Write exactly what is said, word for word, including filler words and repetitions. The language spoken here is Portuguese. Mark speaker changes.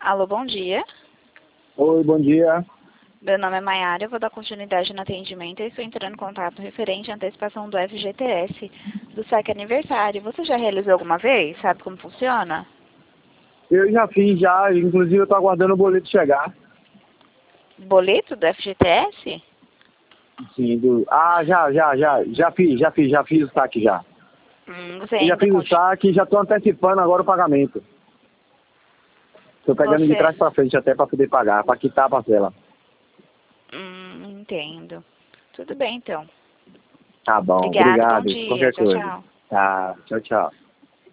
Speaker 1: Alô, bom dia.
Speaker 2: Oi, bom dia.
Speaker 1: Meu nome é Maiara, eu vou dar continuidade no atendimento e estou entrando em contato referente à antecipação do F G T S do S A C Aniversário. Você já realizou alguma vez? Sabe como funciona?
Speaker 2: Eu já fiz, já. Inclusive, eu tô aguardando o boleto chegar.
Speaker 1: Boleto do F G T S?
Speaker 2: Sim, do... Ah, já, já, já. Já fiz, já fiz, já fiz o saque já.
Speaker 1: Hum, você
Speaker 2: Eu já
Speaker 1: ainda
Speaker 2: fiz o
Speaker 1: continua...
Speaker 2: saque e já tô antecipando agora o pagamento. Tô pegando de
Speaker 1: Você...
Speaker 2: trás pra frente até pra poder pagar, pra quitar a parcela.
Speaker 1: Hum, entendo. Tudo bem, então.
Speaker 2: Tá bom,
Speaker 1: Obrigada, bom
Speaker 2: obrigado.
Speaker 1: dia.
Speaker 2: Qualquer
Speaker 1: Tchau,
Speaker 2: coisa.
Speaker 1: tchau.
Speaker 2: Tá, tchau, tchau.